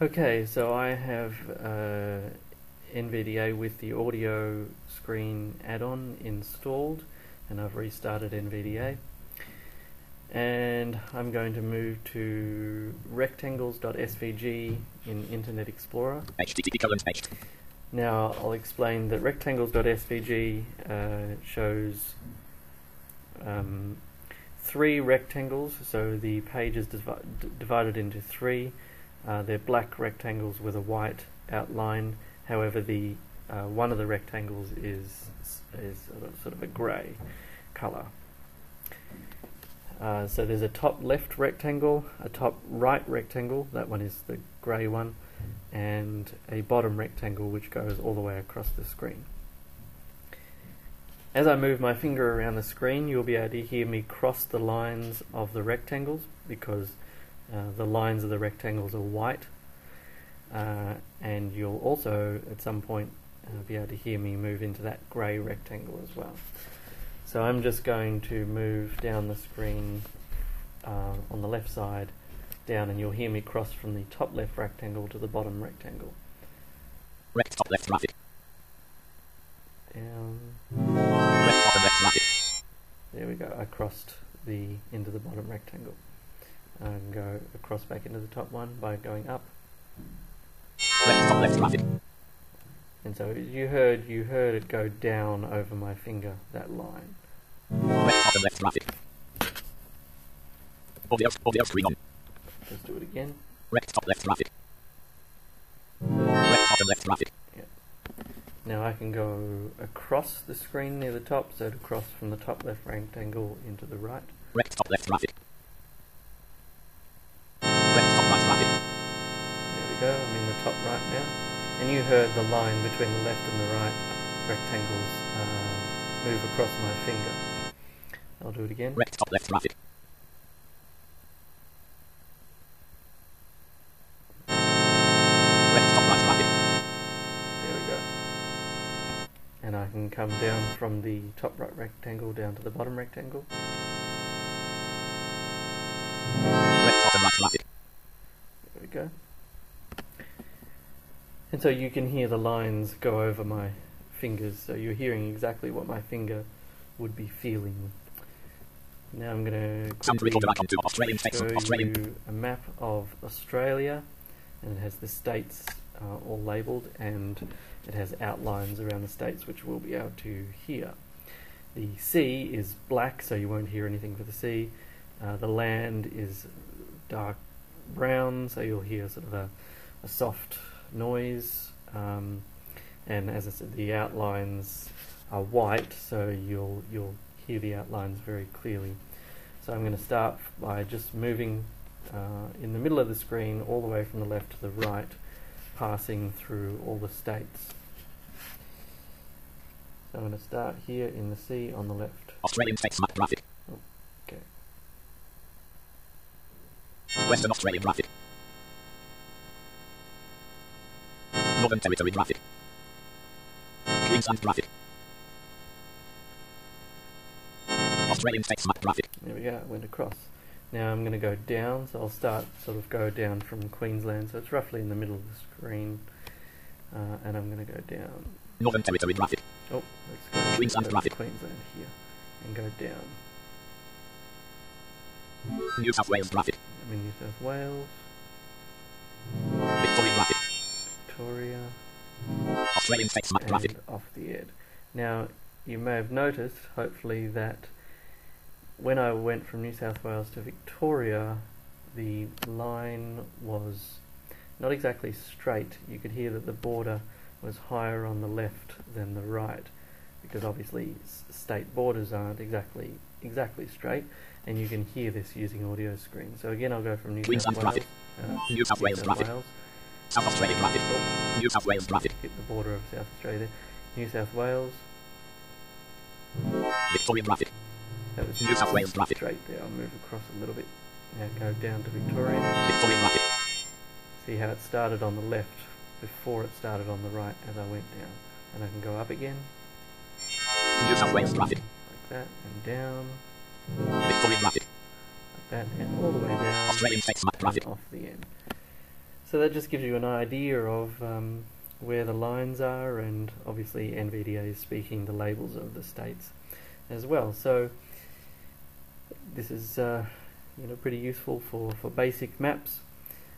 Okay, so I have NVDA with the audio screen add-on installed, and I've restarted NVDA. And I'm going to move to rectangles.svg in Internet Explorer. HTTP:// Now I'll explain that rectangles.svg shows 3 rectangles, so the page is divided into 3. They're black rectangles with a white outline. However, the one of the rectangles is sort of a grey colour. So there's a top left rectangle, a top right rectangle, that one is the grey one, and a bottom rectangle which goes all the way across the screen. As I move my finger around the screen, you'll be able to hear me cross the lines of the rectangles because the lines of the rectangles are white, and you'll also at some point be able to hear me move into that grey rectangle as well. So I'm just going to move down the screen on the left side down, and you'll hear me cross from the top left rectangle to the bottom rectangle. Rect top left graphic. Down. Rect bottom left graphic. There we go. I crossed into the bottom rectangle. I can go across back into the top one by going up. Rect top left graphic. And so you heard it go down over my finger, that line. Rect bottom left graphic. Audio screen on. Let's do it again. Rect top left graphic. Rect bottom left graphic. Yeah. Now I can go across the screen near the top, so to cross from the top left rectangle into the right. Rect top left graphic. Rect top right graphic. There we go, I'm in the top right now. And you heard the line between the left and the right rectangles move across my finger. I'll do it again. Rect top left graphic. Rect top right graphic. There we go. And I can come down from the top right rectangle down to the bottom rectangle. Rect bottom right graphic. There we go. And so you can hear the lines go over my fingers, so you're hearing exactly what my finger would be feeling. Now I'm going to quickly show you a map of Australia, and it has the states all labelled, and it has outlines around the states which we'll be able to hear. The sea is black, so you won't hear anything for the sea. The land is dark brown, so you'll hear sort of a soft noise, and as I said, the outlines are white, so you'll hear the outlines very clearly. So I'm going to start by just moving in the middle of the screen all the way from the left to the right, passing through all the states. So I'm going to start here in the sea on the left. Australian states map graphic. Okay. Western Australian graphic. Northern Territory graphic. Queensland graphic. Australian states map graphic. There we go, it went across. Now I'm going to go down, so I'll go down from Queensland, so it's roughly in the middle of the screen, and I'm going to go down. Northern Territory graphic. Oh, let's go Queensland to graphic. Queensland here, and go down. New South Wales graphic. I'm in New South Wales. Victoria graphic. Victoria. Australian states map graphic. And off the ed. Now, you may have noticed, hopefully, that when I went from New South Wales to Victoria, the line was not exactly straight. You could hear that the border was higher on the left than the right, because obviously state borders aren't exactly straight, and you can hear this using audio screen. So again, I'll go from New South Wales. New South Wales graphic. South Australia graphic. New South Wales graphic. Hit the border of South Australia. New South Wales. Victoria graphic. That was New South Wales graphic. straight there. I'll move across a little bit. Now go down to Victoria. Victoria graphic. See how it started on the left before it started on the right as I went down. And I can go up again. New South Wales graphic. Like that, and down. Victoria graphic. Like that, and all the way down. Australian states map graphic. Off the end. So that just gives you an idea of where the lines are, and obviously NVDA is speaking the labels of the states as well. So this is pretty useful for basic maps.